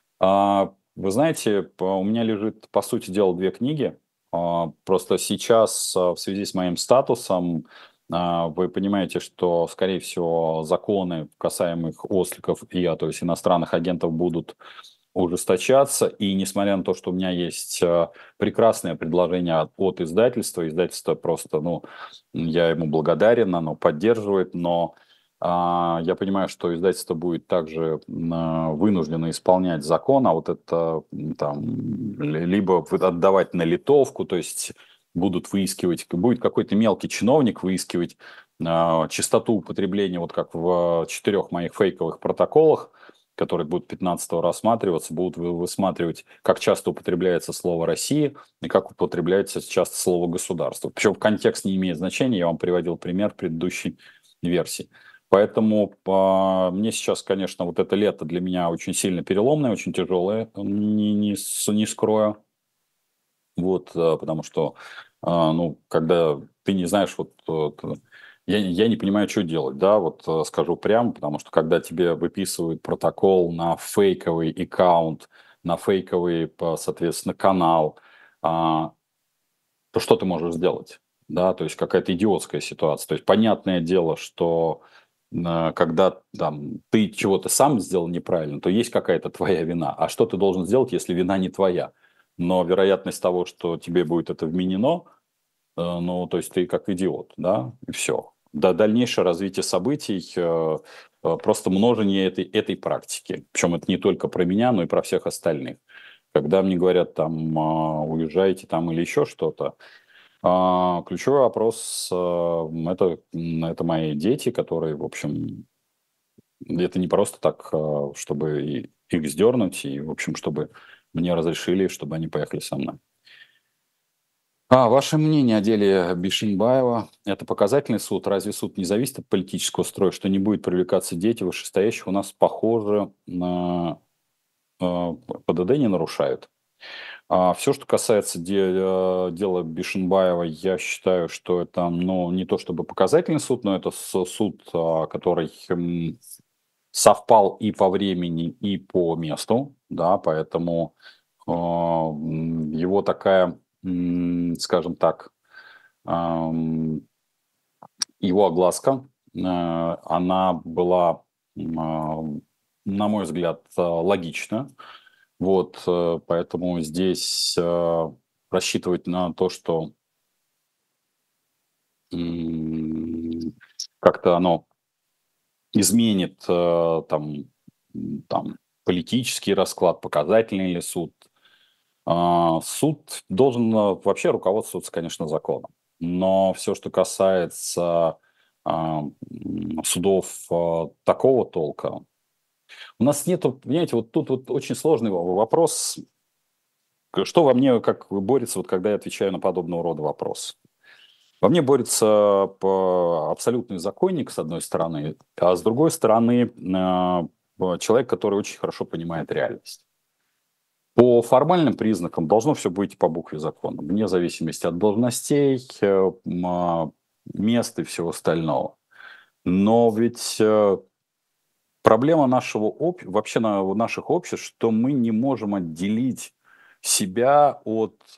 [SPEAKER 1] А, Вы знаете, п у меня лежит, по сути дела, две книги. А, просто сейчас, а, в связи с моим статусом, а, вы понимаете, что, скорее всего, законы, касаемых осликов и, а, то есть иностранных агентов, будут ужесточаться. И несмотря на то, что у меня есть, а, прекрасное предложение от от издательства, издательство просто, ну, я ему благодарен, оно поддерживает, но а, я понимаю, что издательство будет также м, а, вынуждено исполнять закон, а вот это м, там ли- либо вы- отдавать на литовку, то есть будут выискивать, будет какой-то мелкий чиновник выискивать а, частоту употребления, вот как в четырех моих фейковых протоколах, которые будут пятнадцатого рассматриваться, будут вы- высматривать, как часто употребляется слово «Россия» и как употребляется часто слово «государство». Причем контекст не имеет значения, я вам приводил пример в предыдущей версии. Поэтому по, мне сейчас, конечно, вот это лето для меня очень сильно переломное, очень тяжелое, не, не, с- не скрою. Вот, а, потому что, а, ну, когда ты не знаешь, вот, вот, э, я, я не понимаю, что делать, да, вот э, скажу прямо, потому что когда тебе выписывают протокол на фейковый аккаунт, на фейковый, по- соответственно, канал, а, то что ты можешь сделать? Да, то есть какая-то идиотская ситуация. То есть понятное дело, что а, когда там, ты чего-то сам сделал неправильно, то есть какая-то твоя вина. А что ты должен сделать, если вина не твоя? Но вероятность того, что тебе будет это вменено, э, ну, то есть ты как идиот, да, и все. До дальнейшее развитие событий, э, э, просто множение этой, этой практики. Причем это не только про меня, но и про всех остальных. Когда мне говорят там, а, уезжайте там или еще что-то, а, ключевой вопрос, а, это, м, это мои дети, которые, в общем, это не просто так, а, чтобы и- их сдернуть, и, в общем, чтобы мне разрешили, чтобы они поехали со мной. А ваше мнение о деле Бишимбаева? Это показательный суд? Разве суд не зависит от политического строя, что не будет привлекаться дети вышестоящих? У нас, похоже, на а, П Д Д не нарушают. А все, что касается де э, дела Бишимбаева, я считаю, что это, ну, не то чтобы показательный суд, но это с суд, а, который, м, совпал и по времени, и по месту, да, поэтому, а, м, его такая, м, скажем так, ам, его огласка, э, она была, м, а, на мой взгляд, а, логична. Вот, э, поэтому здесь, э, рассчитывать на то, что, м, как-то оно изменит э, там, м, там политический расклад, показательный ли суд. А, суд должен э, вообще руководствоваться, конечно, законом. Но все, что касается а, м, судов а, такого толка, у нас нету, понимаете, вот тут вот очень сложный во- вопрос, к- что во мне как борется, вот когда я отвечаю на подобного рода вопрос. Во мне борется по- абсолютный законник, с одной стороны, а с другой стороны, а, п- человек, который очень хорошо понимает реальность. По формальным признакам должно все быть по букве закона, вне зависимости от должностей, э, м, а, мест и всего остального. Но ведь э, проблема нашего об... вообще на... наших обществ, что мы не можем отделить себя от... э,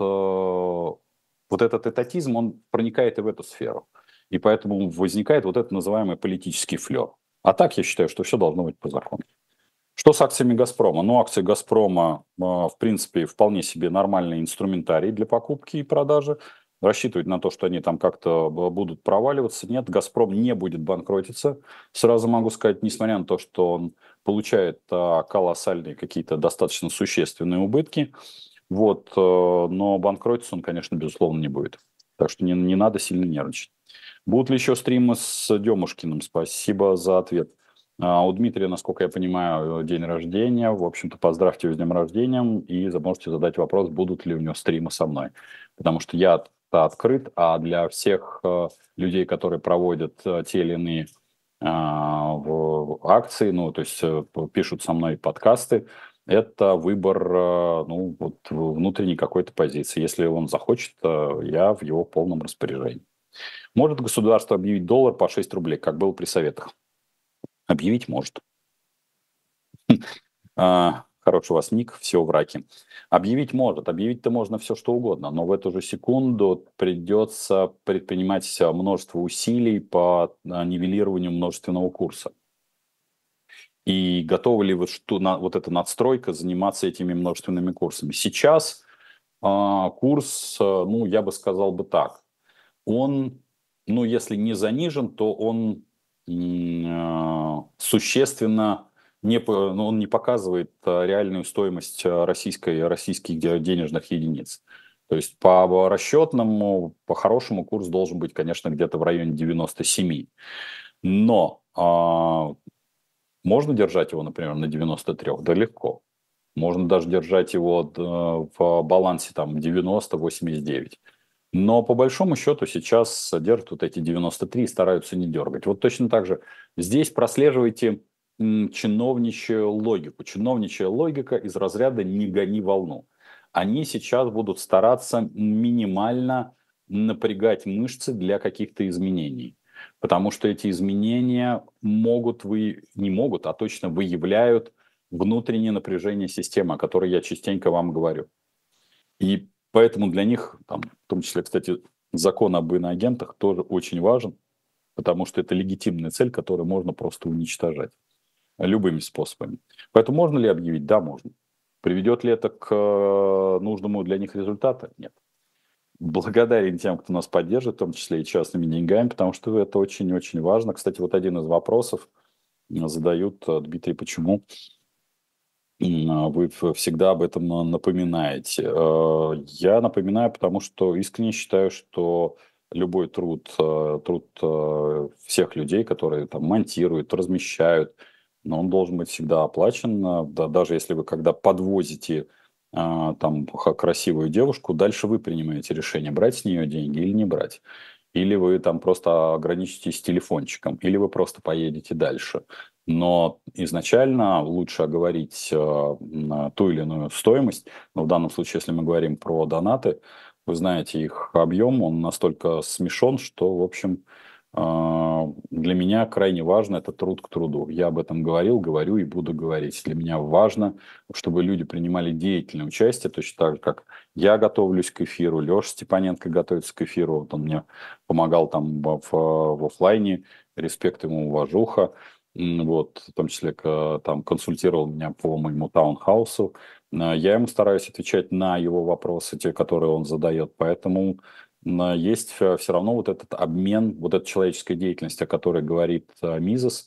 [SPEAKER 1] вот этот этатизм, он проникает и в эту сферу. И поэтому возникает вот этот называемый политический флер. А так я считаю, что все должно быть по закону. Что с акциями «Газпрома»? Ну, акции «Газпрома», а, в принципе, вполне себе нормальный инструментарий для покупки и продажи. Рассчитывать на то, что они там как-то б- будут проваливаться. Нет, «Газпром» не будет банкротиться. Сразу могу сказать, несмотря на то, что он получает а, колоссальные какие-то достаточно существенные убытки. Вот, э, но банкротиться он, конечно, безусловно, не будет. Так что не, не надо сильно нервничать. Будут ли еще стримы с Демушкиным? Спасибо за ответ. А, у Дмитрия, насколько я понимаю, день рождения. В общем-то, поздравьте его с днем рождения и можете задать вопрос, будут ли у него стримы со мной. Потому что я открыт, а для всех э, людей, которые проводят э, те или иные а, в- акции, ну, то есть э, п- пишут со мной подкасты, это выбор, э, ну, вот внутренней какой-то позиции. Если он захочет, э, я в его полном распоряжении. Может государство объявить доллар по шесть рублей, как было при советах? Объявить может. А, хороший у вас ник, все в раке. Объявить может. Объявить-то можно все что угодно, но в эту же секунду придется предпринимать а, множество усилий по а, нивелированию множественного курса. И готовы ли вы что, на, вот эта надстройка заниматься этими множественными курсами? Сейчас а, курс, а, ну, я бы сказал бы так, он, ну, если не занижен, то он м, а, существенно не, по- ну, он не показывает а, реальную стоимость а, российской, российских де- денежных единиц. То есть по расчетному, по хорошему курс должен быть, конечно, где-то в районе девяноста семи. Но а, можно держать его, например, на девяноста трёх? Да легко. Можно даже держать его д- в балансе там девяносто восемьдесят девять. Но по большому счету сейчас держат вот эти девяносто три и стараются не дергать. Вот точно так же здесь прослеживайте м, чиновничью логику. Чиновничья логика из разряда «не гони волну». Они сейчас будут стараться минимально напрягать мышцы для каких-то изменений. Потому что эти изменения могут, вы, не могут, а точно выявляют внутреннее напряжение системы, о которой я частенько вам говорю. И поэтому для них, там, в том числе, кстати, закон об иноагентах тоже очень важен, потому что это легитимная цель, которую можно просто уничтожать любыми способами. Поэтому можно ли объявить? Да, можно. Приведет ли это к э, нужному для них результату? Нет. Благодарен тем, кто нас поддерживает, в том числе и частными деньгами, потому что это очень-очень важно. Кстати, вот один из вопросов э, задают, э, Дмитрий, почему М, а вы ф всегда об этом на напоминаете. Э, я напоминаю, потому что искренне считаю, что любой труд, э, труд, э, всех людей, которые там монтируют, размещают, но он должен быть всегда оплачен. А, да, даже если вы когда подвозите, а, там ха красивую девушку, дальше вы принимаете решение, брать с нее деньги или не брать. Или вы там просто ограничитесь телефончиком, или вы просто поедете дальше. Но изначально лучше оговорить э, м, ту или иную стоимость. Но в данном случае, если мы говорим про донаты, вы знаете, их объем, он настолько смешон, что, в общем, э, для меня крайне важно это труд к труду. Я об этом говорил, говорю и буду говорить. Для меня важно, чтобы люди принимали деятельное участие, точно так же, как я готовлюсь к эфиру, Леша Степаненко готовится к эфиру. Вот он мне помогал там в, в офлайне, респект ему, уважуха. М, Вот, в том числе к- там консультировал меня по моему таунхаусу. А, Я ему стараюсь отвечать на его вопросы, те, которые он задает. Поэтому м, есть все равно вот этот обмен, вот эта человеческая деятельность, о которой говорит а, Мизес,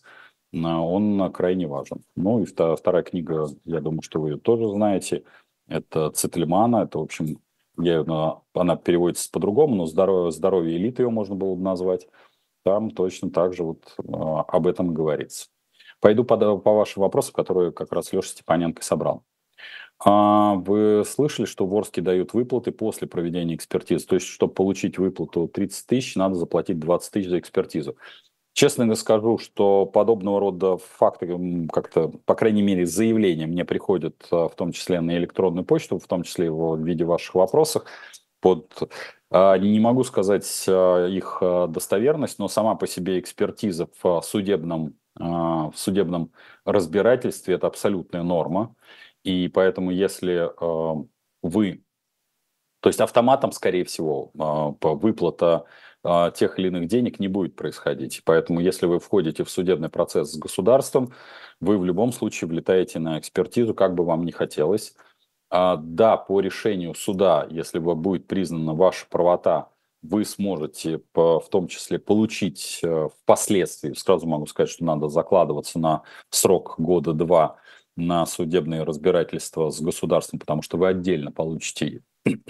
[SPEAKER 1] он крайне важен. Ну и вторая книга, я думаю, что вы ее тоже знаете, это Цетельмана. Это, в общем, я, она, она переводится по-другому, но здоровье, здоровье элиты ее можно было бы назвать. Там точно так же вот а, об этом говорится. Пойду по, по вашим вопросам, которые как раз Леша Степаненко собрал. А вы слышали, что в Орске дают выплаты после проведения экспертизы? То есть, чтобы получить выплату тридцать тысяч, надо заплатить двадцать тысяч за экспертизу. Честно скажу, что подобного рода факты, как-то, по крайней мере, заявления мне приходят, а, в том числе на электронную почту, в том числе в виде ваших вопросов. Под, а, не могу сказать а, их а, достоверность, но сама по себе экспертиза в судебном, а, в судебном разбирательстве – это абсолютная норма. И поэтому, если а, вы то есть автоматом, скорее всего, а, по- выплата а, тех или иных денег не будет происходить. Поэтому, если вы входите в судебный процесс с государством, вы в любом случае влетаете на экспертизу, как бы вам ни хотелось. А, да, по решению суда, если вы будет признана ваша правота, вы сможете по- в том числе получить э, впоследствии, сразу могу сказать, что надо закладываться на срок года-два на судебное разбирательство с государством, потому что вы отдельно получите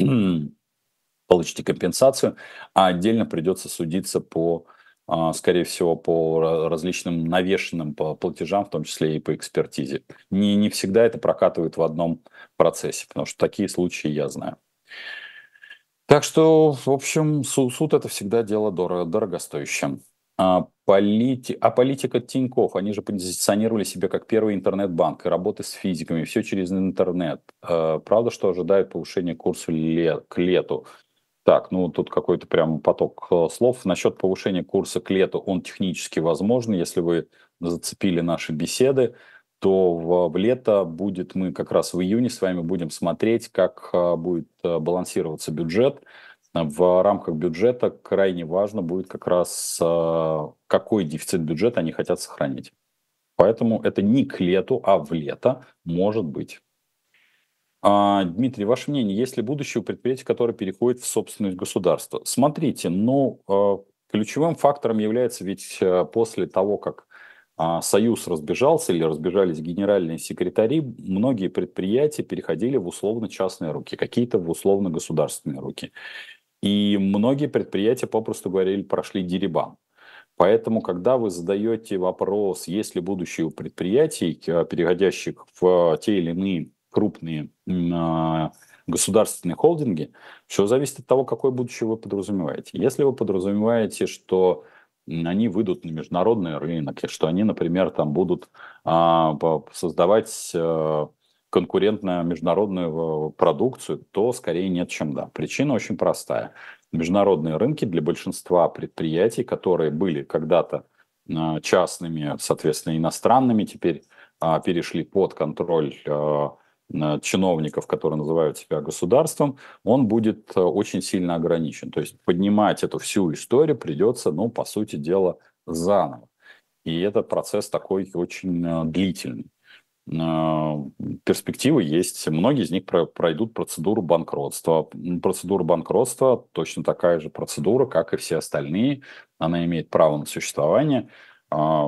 [SPEAKER 1] получите компенсацию, а отдельно придется судиться по, а, скорее всего, по ра- различным навешенным по платежам, в том числе и по экспертизе. Не, не всегда это прокатывает в одном процессе, потому что такие случаи я знаю. Так что, в общем, су- суд это всегда дело дорого, дорогостоящее. А, полити... а политика Тинькофф, они же позиционировали себя как первый интернет-банк, и работы с физиками, все через интернет. А, правда, что ожидают повышения курса ле- к лету? Так, ну тут какой-то прям поток э, слов. Насчет повышения курса к лету он технически возможен. Если вы зацепили наши беседы, то в, в лето будет, мы как раз в июне с вами будем смотреть, как а, будет а, балансироваться бюджет. В рамках бюджета крайне важно будет как раз, а, какой дефицит бюджета они хотят сохранить. Поэтому это не к лету, а в лето может быть. А, Дмитрий, ваше мнение, есть ли будущее у предприятий, которые переходят в собственность государства? Смотрите, ну, э, ключевым фактором является ведь э, после того, как а, Союз разбежался или разбежались генеральные секретари, многие предприятия переходили в условно-частные руки, какие-то в условно-государственные руки. И многие предприятия, попросту говоря, прошли дерибан. Поэтому, когда вы задаете вопрос, есть ли будущее у предприятий, э, переходящих в те или иные крупные м, а, государственные холдинги, все зависит от того, какое будущее вы подразумеваете. Если вы подразумеваете, что м, они выйдут на международный рынок, и что они, например, там будут а, по- создавать э, конкурентную международную э, продукцию, то скорее нет, чем да. Причина очень простая. Международные рынки для большинства предприятий, которые были когда-то а, частными, соответственно, иностранными, теперь а, перешли под контроль а, на чиновников, которые называют себя государством, он будет а, очень сильно ограничен. То есть поднимать эту всю историю придется, ну, по сути дела, заново. И этот процесс такой очень а, длительный. А, перспективы есть. Многие из них про- пройдут процедуру банкротства. М, Процедура банкротства точно такая же процедура, как и все остальные. Она имеет право на существование. А,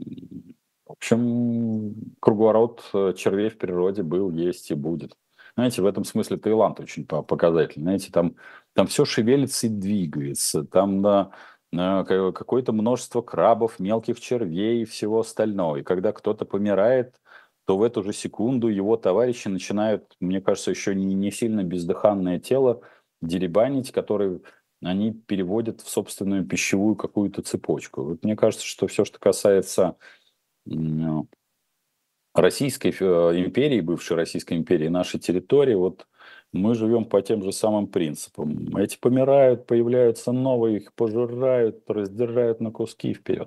[SPEAKER 1] В общем, круговорот э, червей в природе был, есть и будет. Знаете, в этом смысле Таиланд очень по- показательный. Знаете, там, там все шевелится и двигается. Там да, э, ка- какое-то множество крабов, мелких червей и всего остального. И когда кто-то помирает, то в эту же секунду его товарищи начинают, мне кажется, еще не, не сильно бездыханное тело деребанить, которое они переводят в собственную пищевую какую-то цепочку. Вот мне кажется, что все, что касается м, Российской э, империи, бывшей Российской империи, нашей территории, вот мы живем по тем же самым принципам. Эти помирают, появляются новые, их пожирают, раздирают на куски и вперед.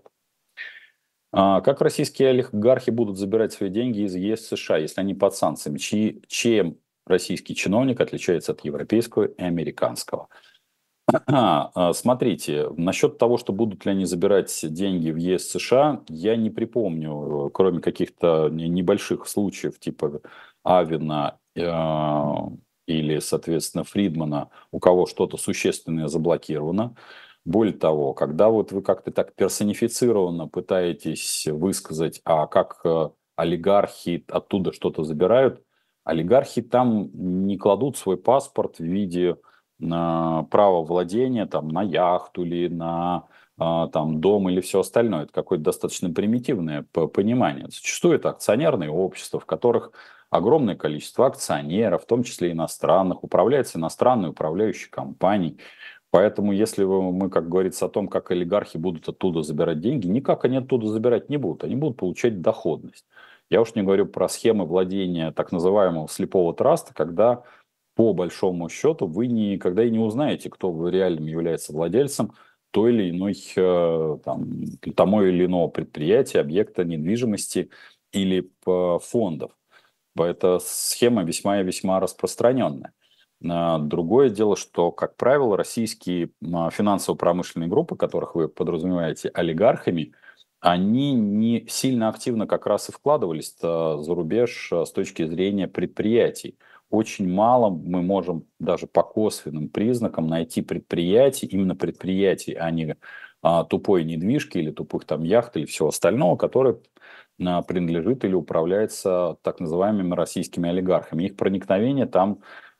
[SPEAKER 1] А как российские олигархи будут забирать свои деньги из ЕС США, если они под санкциями? Чьи- чем российский чиновник отличается от европейского и американского? А, а, смотрите, насчет того, что будут ли они забирать деньги в ЕС США, я не припомню, э, кроме каких-то не- небольших случаев типа Авина э, или, соответственно, Фридмана, у кого что-то существенное заблокировано. Более того, когда вот вы как-то так персонифицированно пытаетесь высказать, а как э, олигархи оттуда что-то забирают, олигархи там не кладут свой паспорт в виде а, права владения там, на яхту или на а, там, дом или все остальное. Это какое-то достаточно примитивное п- понимание. Зачастую это акционерные общества, в которых огромное количество акционеров, в том числе иностранных, управляется иностранной управляющей компанией. Поэтому, если вы- мы, как говорится, о том, как олигархи будут оттуда забирать деньги, никак они оттуда забирать не будут. Они будут получать доходность. Я уж не говорю про схемы владения так называемого слепого траста, когда по большому счету вы никогда и не узнаете, кто вы реально является владельцем той или иной, э, там, тому или иного предприятия, объекта недвижимости или п- фондов. Эта схема весьма и весьма распространенная. А, Другое дело, что, как правило, российские а, финансово-промышленные группы, которых вы подразумеваете олигархами, они не сильно активно как раз и вкладывались а, за рубеж а, с точки зрения предприятий. Очень мало мы можем даже по косвенным признакам найти предприятий, именно предприятий, а не а, тупой недвижки или тупых там яхт или всего остального, которые а, принадлежит или управляется так называемыми российскими олигархами. Их проникновение там,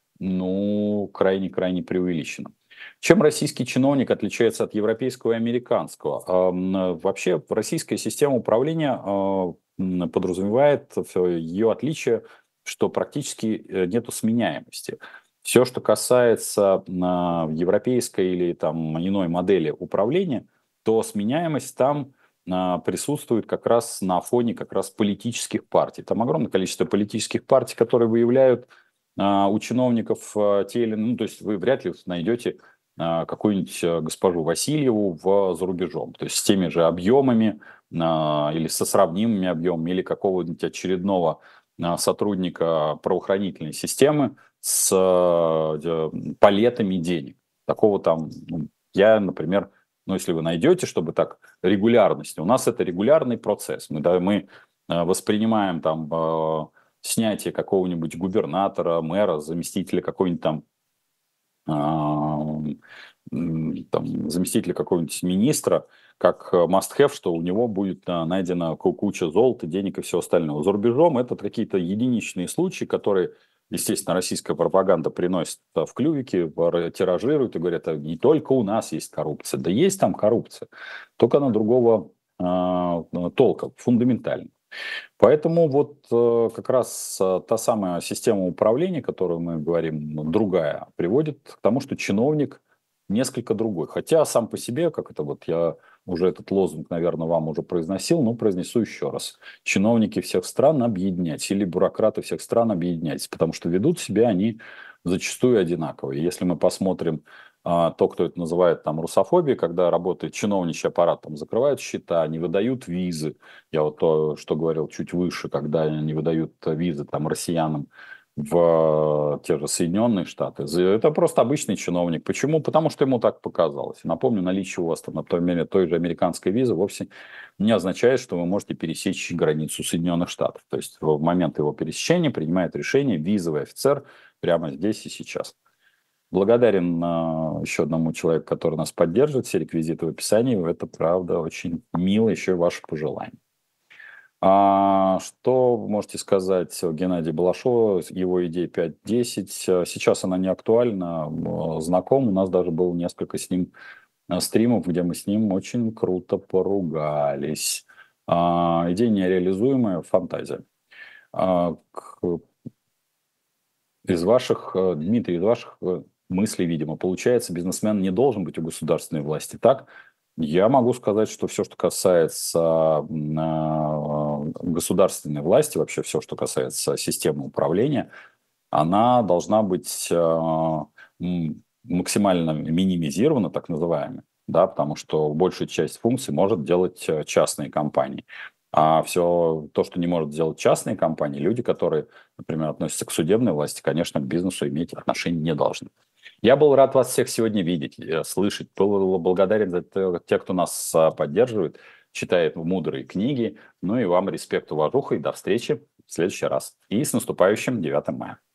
[SPEAKER 1] ну, крайне-крайне преувеличено. Чем российский чиновник отличается от европейского и американского? А, м, Вообще, российская система управления а, м, подразумевает ее отличие, что практически э, нету сменяемости. Все, что касается а, европейской или там иной модели управления, то сменяемость там а, присутствует как раз на фоне как раз политических партий. Там огромное количество политических партий, которые выявляют а, у чиновников а, те или иные, ну, то есть вы вряд ли найдете а, какую-нибудь а, госпожу Васильеву в, за рубежом, то есть с теми же объемами а, или со сравнимыми объемами, или какого-нибудь очередного а, сотрудника правоохранительной системы с а, де- палетами денег. Такого там, ну, я, например, ну, если вы найдете, чтобы так регулярность, у нас это регулярный процесс. Мы, да, мы а, воспринимаем там а, снятие какого-нибудь губернатора, мэра, заместителя какой-нибудь там, а, м, там заместителя какого-нибудь министра, как э, must-have, что у него будет а, найдена ку- куча золота, денег и все остальное. За рубежом это какие-то единичные случаи, которые, естественно, российская пропаганда приносит а, в клювике, в- тиражирует и говорят, «А не только у нас есть коррупция». Да есть там коррупция, только она другого а, толка, фундаментально. Поэтому вот э, как раз э, та самая система управления, которую мы говорим, ну, другая, приводит к тому, что чиновник несколько другой. Хотя сам по себе, как это вот я уже этот лозунг, наверное, вам уже произносил, но произнесу еще раз. Чиновники всех стран объединять или бюрократы всех стран объединять, потому что ведут себя они зачастую одинаково. И если мы посмотрим а, то, кто это называет там русофобией, когда работает чиновничий аппарат, там закрывают счета, не выдают визы, я вот то, что говорил чуть выше, когда они выдают визы там россиянам в те же Соединенные Штаты. За- Это просто обычный чиновник. Почему? Потому что ему так показалось. Напомню, наличие у вас там, например, той же американской визы вовсе не означает, что вы можете пересечь границу Соединенных Штатов. То есть в момент его пересечения принимает решение визовый офицер прямо здесь и сейчас. Благодарен а, еще одному человеку, который нас поддерживает. Все реквизиты в описании. Это, правда, очень мило. Еще и ваши пожелания. А, что вы можете сказать о Геннадии Балашове, его идее пять десять? А, Сейчас она не актуальна, м, знаком. У нас даже было несколько с ним а, стримов, где мы с ним очень круто поругались. А, идея нереализуемая, фантазия. А, к- из ваших, э, Дмитрий, из ваших э, мыслей, видимо, получается, бизнесмен не должен быть у государственной власти. Так, я могу сказать, что все, что касается м, а, государственной власти, вообще все, что касается системы управления, она должна быть а, м, максимально минимизирована, так называемая, да, потому что большую часть функций может делать э, частные компании. А все то, что не может делать частные компании, люди, которые, например, относятся к судебной власти, конечно, к бизнесу иметь отношения не должны. Я был рад вас всех сегодня видеть, э, слышать. Был благодарен за те- тех, кто нас а, поддерживает, читает мудрые книги. Ну и вам респект, уважуха и до встречи в следующий раз. И с наступающим девятым мая.